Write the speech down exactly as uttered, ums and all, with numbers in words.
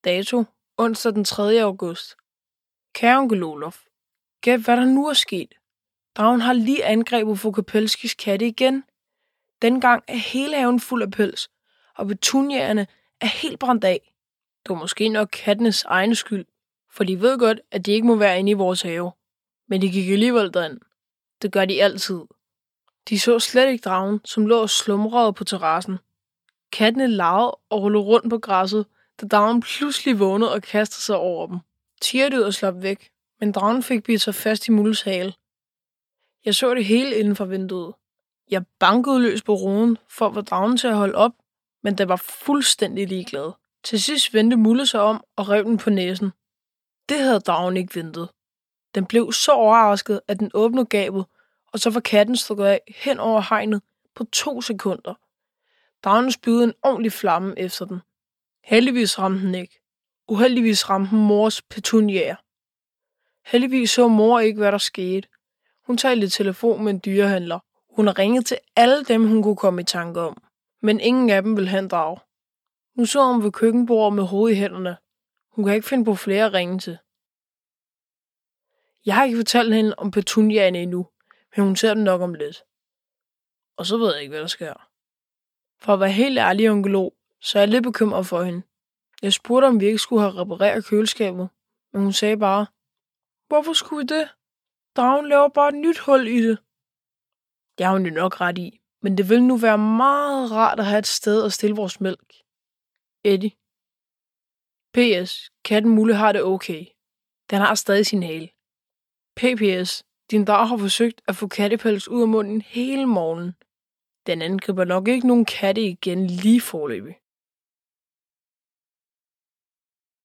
Dato: onsdag den tredje august. Kære onkel Olaf, gæt hvad der nu er sket. Dragen har lige angrebet fru Kapelskis katte igen. Dengang er hele haven fuld af pels, og petuniaerne er helt brændt af. Det var måske nok kattenes egen skyld, for de ved godt, at de ikke må være inde i vores have. Men de gik alligevel derind. Det gør de altid. De så slet ikke dragen, som lå og slumrede på terrassen. Kattene legede og rullede rundt på græsset, da dragen pludselig vågnede og kastede sig over dem. Tigerdyret slap væk, men dragen fik bidt sig fast i Mulles hale. Jeg så det hele inden for vinduet. Jeg bankede løs på ruden for at få dragen til at holde op, men den var fuldstændig ligeglad. Til sidst vendte Mulle sig om og rev den på næsen. Det havde dragen ikke ventet. Den blev så overrasket, at den åbnede gabet, og så var katten stukket af hen over hegnet på to sekunder. Dragen spydede en ordentlig flamme efter den. Heldigvis ramte den ikke. Uheldigvis ramte den mors petuniaer. Heldigvis så mor ikke, hvad der skete. Hun talte i telefon med en dyrehandler. Hun har ringet til alle dem, hun kunne komme i tanke om. Men ingen af dem ville have en drag. Nu så hun ved køkkenbordet med hovedet i hænderne. Hun kan ikke finde på flere at ringe til. Jeg har ikke fortalt hende om petuniaerne endnu, men hun ser dem nok om lidt. Og så ved jeg ikke, hvad der sker. For at være helt ærlig, onkel O, så er jeg lidt bekymret for hende. Jeg spurgte, om vi ikke skulle have repareret køleskabet, men hun sagde bare, hvorfor skulle vi det? Dragen laver bare et nyt hul i det. Det har hun jo nok ret i, men det vil nu være meget rart at have et sted at stille vores mælk. Eddie. P S. Katten Mulle har det okay. Den har stadig sin hale. P P S. Din drag har forsøgt at få kattepels ud af munden hele morgenen. Den angriber nok ikke nogen katte igen lige foreløbig.